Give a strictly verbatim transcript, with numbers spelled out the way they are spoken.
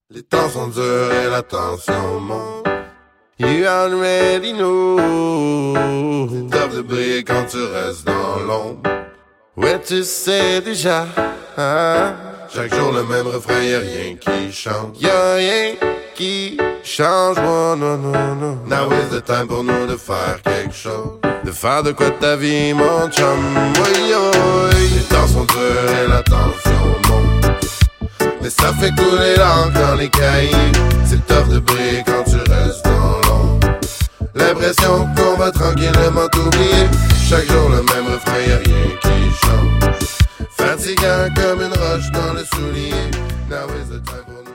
Les temps sont durs et la tension monte. You already know. C'est top de briller quand tu restes dans l'ombre. Ouais, tu sais déjà. Hein? Chaque jour le même refrain, y'a rien qui change. Y'a rien qui change. Oh, non, non, non. Now is the time pour nous de faire quelque chose. De faire de quoi ta vie, mon chum. Oui, oui. Les temps sont durs et la tension monte. Mais ça fait couler l'encre dans les cahiers. C'est tough de briller quand tu restes dans l'ombre. L'impression qu'on va tranquillement t'oublier. Chaque jour le même refrain, y'a rien qui change. Fatigant comme une roche dans le soulier. Now is the time pour nous.